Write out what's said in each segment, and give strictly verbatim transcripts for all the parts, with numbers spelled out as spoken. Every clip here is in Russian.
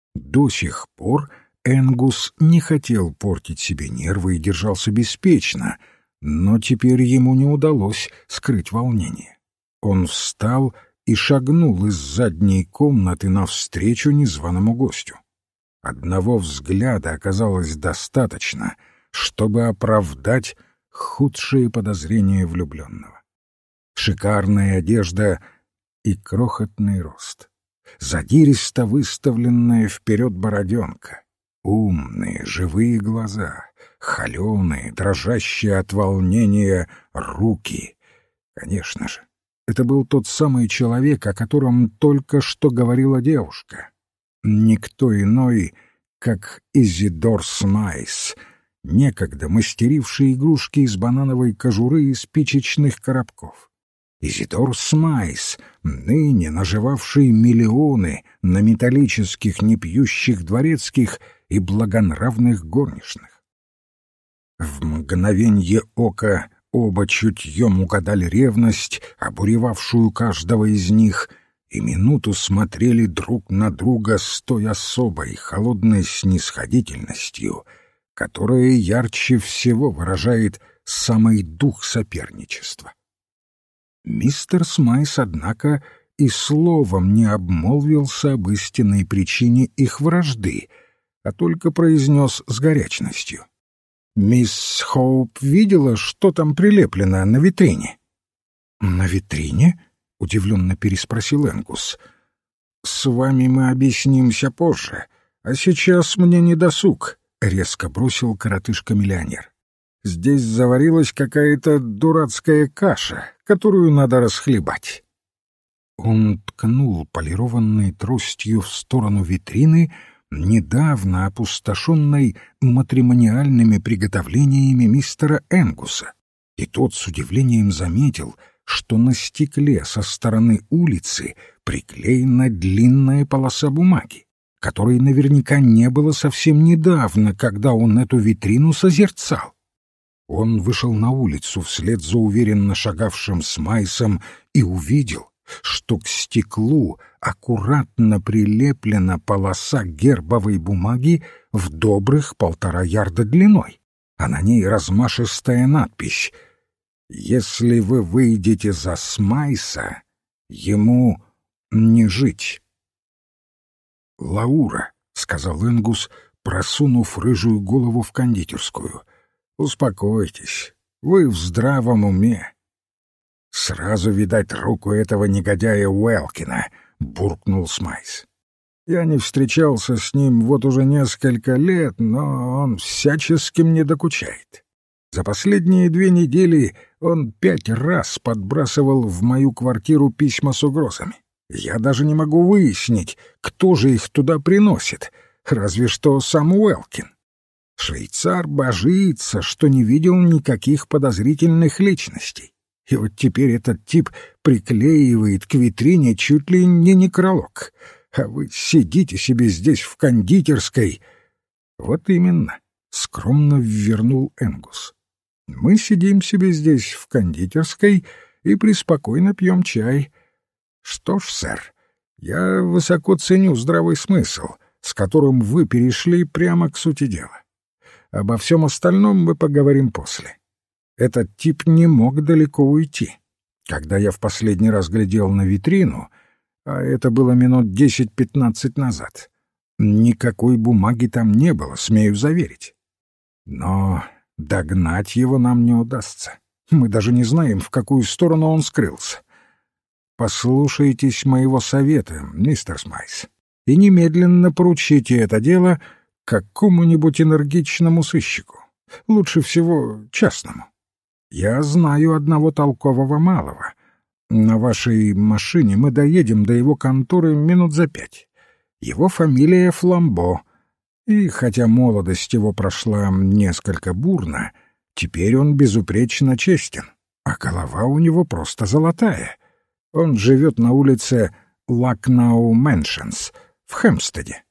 До сих пор Энгус не хотел портить себе нервы и держался беспечно, но теперь ему не удалось скрыть волнение. Он встал и шагнул из задней комнаты навстречу незваному гостю. Одного взгляда оказалось достаточно, чтобы оправдать худшие подозрения влюбленного. Шикарная одежда и крохотный рост, задиристо выставленная вперед бороденка, умные живые глаза, холеные, дрожащие от волнения руки. Конечно же, это был тот самый человек, о котором только что говорила девушка. Никто иной, как Изидор Смайс, некогда мастеривший игрушки из банановой кожуры и спичечных коробков. Изидор Смайс, ныне наживавший миллионы на металлических непьющих дворецких и благонравных горничных. В мгновенье ока оба чутьем угадали ревность, обуревавшую каждого из них, и минуту смотрели друг на друга с той особой холодной снисходительностью, которая ярче всего выражает самый дух соперничества. Мистер Смайс, однако, и словом не обмолвился об истинной причине их вражды, а только произнес с горячностью: «Мисс Хоуп видела, что там прилеплено на витрине?» «На витрине?» — удивленно переспросил Энгус. «С вами мы объяснимся позже, а сейчас мне не досуг», — резко бросил коротышка-миллионер. «Здесь заварилась какая-то дурацкая каша, которую надо расхлебать». Он ткнул полированной тростью в сторону витрины, недавно опустошенной матримониальными приготовлениями мистера Энгуса, и тот с удивлением заметил, что на стекле со стороны улицы приклеена длинная полоса бумаги, которой наверняка не было совсем недавно, когда он эту витрину созерцал. Он вышел на улицу вслед за уверенно шагавшим Смайсом и увидел, что к стеклу аккуратно прилеплена полоса гербовой бумаги в добрых полтора ярда длиной, а на ней размашистая надпись: «Если вы выйдете за Смайса, ему не жить». «Лаура», — сказал Энгус, просунув рыжую голову в кондитерскую, — «успокойтесь, вы в здравом уме». «Сразу видать руку этого негодяя Уэлкина», — буркнул Смайс. «Я не встречался с ним вот уже несколько лет, но он всячески мне докучает. За последние две недели он пять раз подбрасывал в мою квартиру письма с угрозами. Я даже не могу выяснить, кто же их туда приносит, разве что сам Уэлкин. Швейцар божится, что не видел никаких подозрительных личностей. И вот теперь этот тип приклеивает к витрине чуть ли не некролог. А вы сидите себе здесь в кондитерской». «Вот именно», — скромно ввернул Энгус. «Мы сидим себе здесь в кондитерской и преспокойно пьем чай. Что ж, сэр, я высоко ценю здравый смысл, с которым вы перешли прямо к сути дела. Обо всем остальном мы поговорим после. Этот тип не мог далеко уйти. Когда я в последний раз глядел на витрину, а это было минут десять-пятнадцать назад, никакой бумаги там не было, смею заверить. Но догнать его нам не удастся. Мы даже не знаем, в какую сторону он скрылся. Послушайтесь моего совета, мистер Смайс, и немедленно поручите это дело какому-нибудь энергичному сыщику, лучше всего частному. Я знаю одного толкового малого. На вашей машине мы доедем до его конторы минут за пять. Его фамилия Фламбо, и хотя молодость его прошла несколько бурно, теперь он безупречно честен, а голова у него просто золотая. Он живет на улице Лакнау Мэншенс в Хэмпстеде».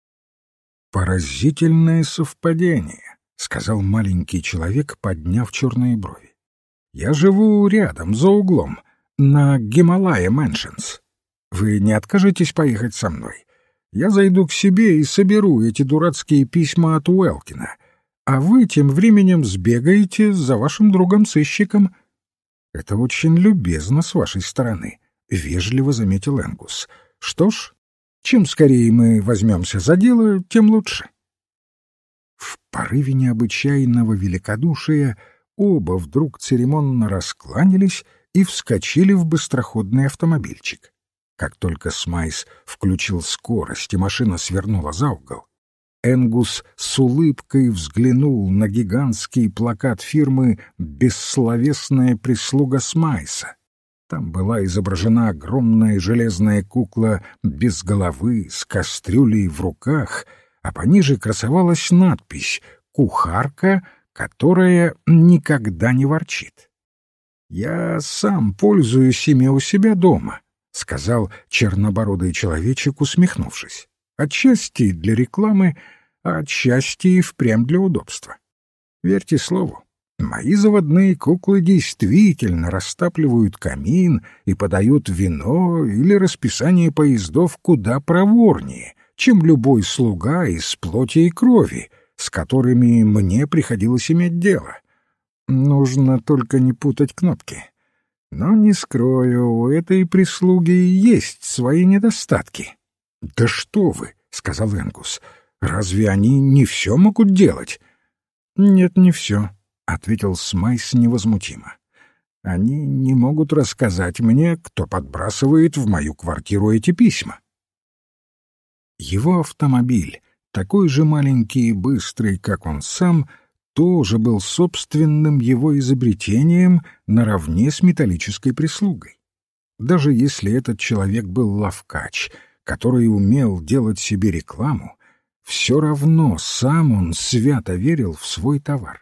«Поразительное совпадение», — сказал маленький человек, подняв черные брови. «Я живу рядом, за углом, на Гималая Мэншенс. Вы не откажетесь поехать со мной? Я зайду к себе и соберу эти дурацкие письма от Уэлкина, а вы тем временем сбегаете за вашим другом-сыщиком». «Это очень любезно с вашей стороны», — вежливо заметил Энгус. «Что ж, чем скорее мы возьмемся за дело, тем лучше». В порыве необычайного великодушия оба вдруг церемонно раскланялись и вскочили в быстроходный автомобильчик. Как только Смайс включил скорость и машина свернула за угол, Энгус с улыбкой взглянул на гигантский плакат фирмы «Бессловесная прислуга Смайса». Там была изображена огромная железная кукла без головы, с кастрюлей в руках, а пониже красовалась надпись «Кухарка, которая никогда не ворчит». «Я сам пользуюсь ими у себя дома», — сказал чернобородый человечек, усмехнувшись. «Отчасти для рекламы, а отчасти и впрямь для удобства. Верьте слову, мои заводные куклы действительно растапливают камин и подают вино или расписание поездов куда проворнее, чем любой слуга из плоти и крови, с которыми мне приходилось иметь дело. Нужно только не путать кнопки. Но, не скрою, у этой прислуги есть свои недостатки». «Да что вы!» — сказал Энгус. «Разве они не все могут делать?» «Нет, не все», — ответил Смайс невозмутимо. «Они не могут рассказать мне, кто подбрасывает в мою квартиру эти письма». Его автомобиль, такой же маленький и быстрый, как он сам, тоже был собственным его изобретением наравне с металлической прислугой. Даже если этот человек был ловкач, который умел делать себе рекламу, все равно сам он свято верил в свой товар.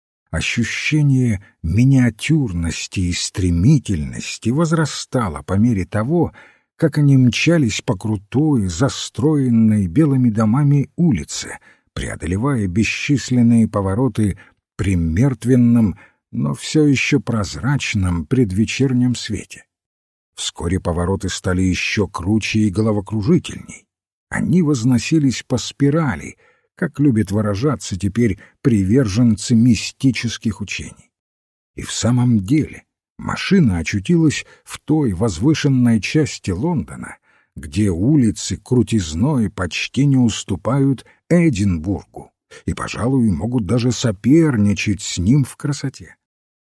Ощущение миниатюрности и стремительности возрастало по мере того, как они мчались по крутой, застроенной белыми домами улице, преодолевая бесчисленные повороты при мертвенном, но все еще прозрачном предвечернем свете. Вскоре повороты стали еще круче и головокружительней. Они возносились по спирали, как любят выражаться теперь приверженцы мистических учений. И в самом деле машина очутилась в той возвышенной части Лондона, где улицы крутизной почти не уступают Эдинбургу и, пожалуй, могут даже соперничать с ним в красоте.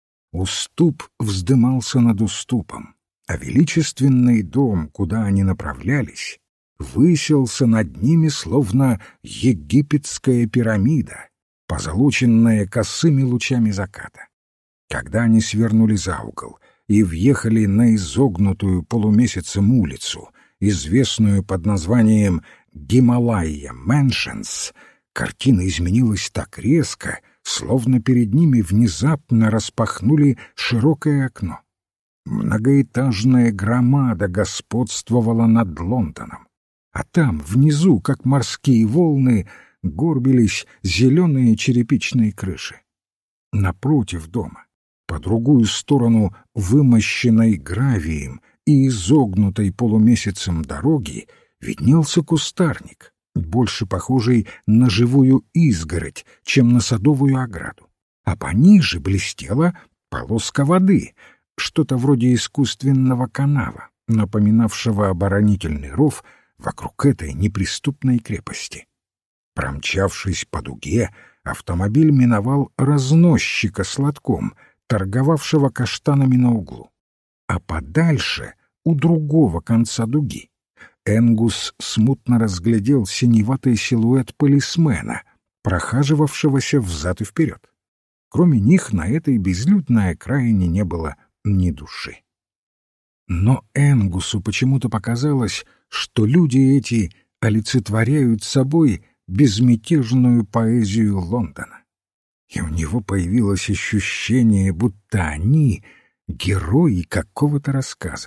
Уступ вздымался над уступом, а величественный дом, куда они направлялись, высился над ними словно египетская пирамида, позолоченная косыми лучами заката. Когда они свернули за угол и въехали на изогнутую полумесяцем улицу, известную под названием «Гималайя Мэншенс», картина изменилась так резко, словно перед ними внезапно распахнули широкое окно. Многоэтажная громада господствовала над Лондоном, а там, внизу, как морские волны, горбились зеленые черепичные крыши. Напротив дома, по другую сторону вымощенной гравием и изогнутой полумесяцем дороги, виднелся кустарник, больше похожий на живую изгородь, чем на садовую ограду. А пониже блестела полоска воды, что-то вроде искусственного канала, напоминавшего оборонительный ров вокруг этой неприступной крепости. Промчавшись по дуге, автомобиль миновал разносчика с лотком, торговавшего каштанами на углу. А подальше, у другого конца дуги, Энгус смутно разглядел синеватый силуэт полисмена, прохаживавшегося взад и вперед. Кроме них на этой безлюдной окраине не было ни души. Но Энгусу почему-то показалось, что люди эти олицетворяют собой безмятежную поэзию Лондона. И у него появилось ощущение, будто они — герои какого-то рассказа.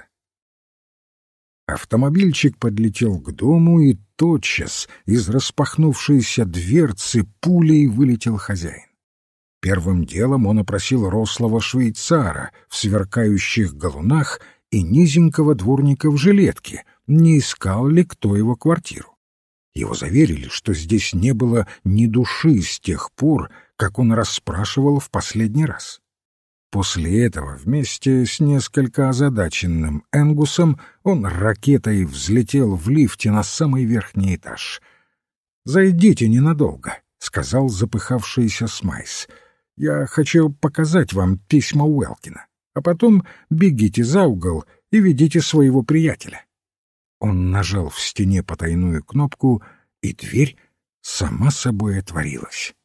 Автомобильчик подлетел к дому, и тотчас из распахнувшейся дверцы пулей вылетел хозяин. Первым делом он опросил рослого швейцара в сверкающих галунах и низенького дворника в жилетке, не искал ли кто его квартиру. Его заверили, что здесь не было ни души с тех пор, как он расспрашивал в последний раз. После этого, вместе с несколько озадаченным Энгусом, он ракетой взлетел в лифте на самый верхний этаж. «Зайдите ненадолго», — сказал запыхавшийся Смайс. «Я хочу показать вам письма Уэлкина, а потом бегите за угол и ведите своего приятеля». Он нажал в стене потайную кнопку, и дверь сама собой отворилась.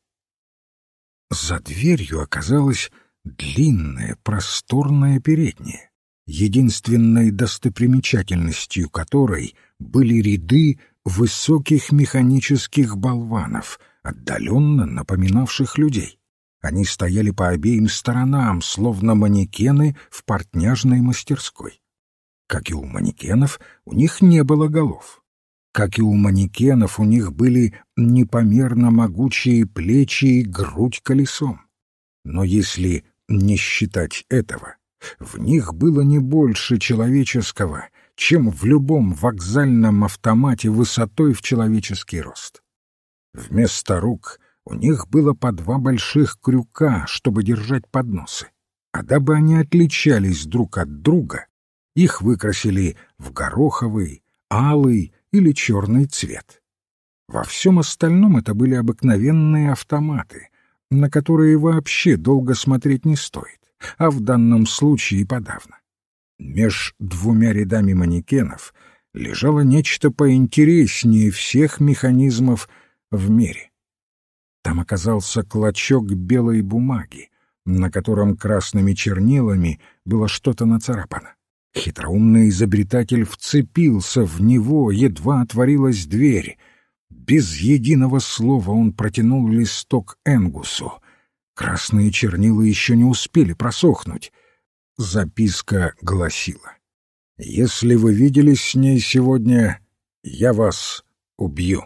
За дверью оказалась длинная, просторная передняя, единственной достопримечательностью которой были ряды высоких механических болванов, отдаленно напоминавших людей. Они стояли по обеим сторонам, словно манекены в портняжной мастерской. Как и у манекенов, у них не было голов. Как и у манекенов, у них были непомерно могучие плечи и грудь колесом. Но если не считать этого, в них было не больше человеческого, чем в любом вокзальном автомате высотой в человеческий рост. Вместо рук у них было по два больших крюка, чтобы держать подносы, а дабы они отличались друг от друга, их выкрасили в гороховый, алый или черный цвет. Во всем остальном это были обыкновенные автоматы, на которые вообще долго смотреть не стоит, а в данном случае и подавно. Меж двумя рядами манекенов лежало нечто поинтереснее всех механизмов в мире. Там оказался клочок белой бумаги, на котором красными чернилами было что-то нацарапано. Хитроумный изобретатель вцепился в него, едва отворилась дверь. Без единого слова он протянул листок Энгусу. Красные чернила еще не успели просохнуть. Записка гласила: «Если вы виделись с ней сегодня, я вас убью».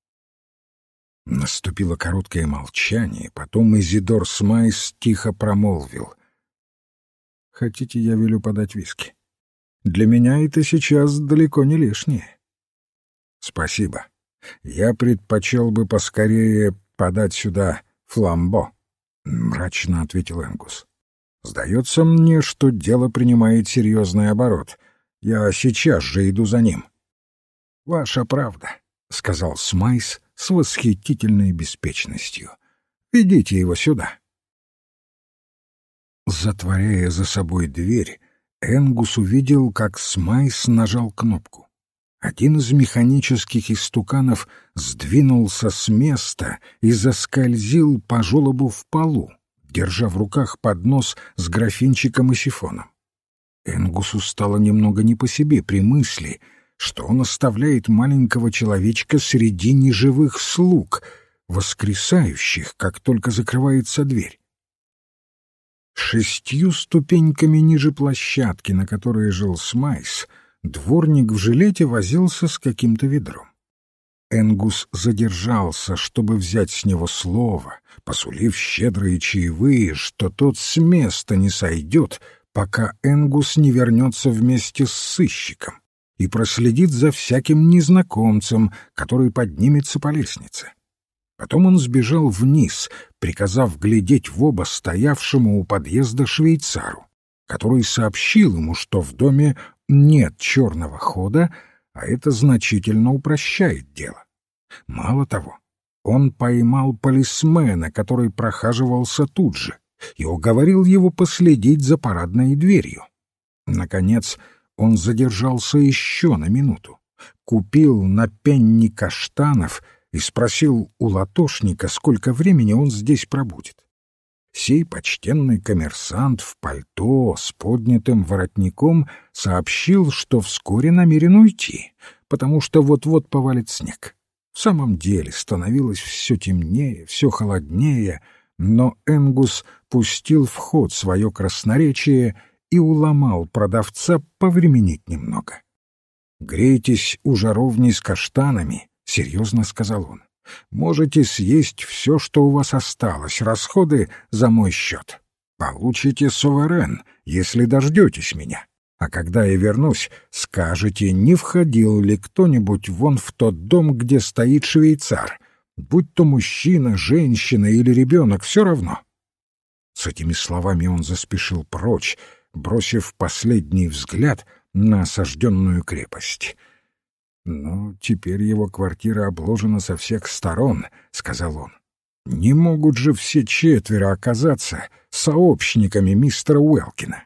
Наступило короткое молчание, потом Изидор Смайс тихо промолвил: «Хотите, я велю подать виски? Для меня это сейчас далеко не лишнее». «Спасибо. Я предпочел бы поскорее подать сюда фламбо», — мрачно ответил Энгус. «Сдается мне, что дело принимает серьезный оборот. Я сейчас же иду за ним». «Ваша правда», — сказал Смайс с восхитительной беспечностью. «Ведите его сюда». Затворяя за собой дверь, Энгус увидел, как Смайс нажал кнопку. Один из механических истуканов сдвинулся с места и заскользил по желобу в полу, держа в руках поднос с графинчиком и сифоном. Энгусу стало немного не по себе при мысли, что он оставляет маленького человечка среди неживых слуг, воскресающих, как только закрывается дверь. Шестью ступеньками ниже площадки, на которой жил Смайс, дворник в жилете возился с каким-то ведром. Энгус задержался, чтобы взять с него слово, посулив щедрые чаевые, что тот с места не сойдет, пока Энгус не вернется вместе с сыщиком и проследит за всяким незнакомцем, который поднимется по лестнице. Потом он сбежал вниз, приказав глядеть в оба стоявшему у подъезда швейцару, который сообщил ему, что в доме нет черного хода, а это значительно упрощает дело. Мало того, он поймал полисмена, который прохаживался тут же, и уговорил его последить за парадной дверью. Наконец, он задержался еще на минуту, купил на пенни каштанов и спросил у латошника, сколько времени он здесь пробудет. Сей почтенный коммерсант в пальто с поднятым воротником сообщил, что вскоре намерен уйти, потому что вот-вот повалит снег. В самом деле становилось все темнее, все холоднее, но Энгус пустил в ход свое красноречие и уломал продавца повременить немного. «Грейтесь у жаровни с каштанами», — серьезно сказал он. «Можете съесть все, что у вас осталось, расходы за мой счет. Получите суверен, если дождетесь меня. А когда я вернусь, скажете, не входил ли кто-нибудь вон в тот дом, где стоит швейцар, будь то мужчина, женщина или ребенок, все равно». С этими словами он заспешил прочь, бросив последний взгляд на осажденную крепость. «Ну, теперь его квартира обложена со всех сторон», — сказал он. «Не могут же все четверо оказаться сообщниками мистера Уэлкина».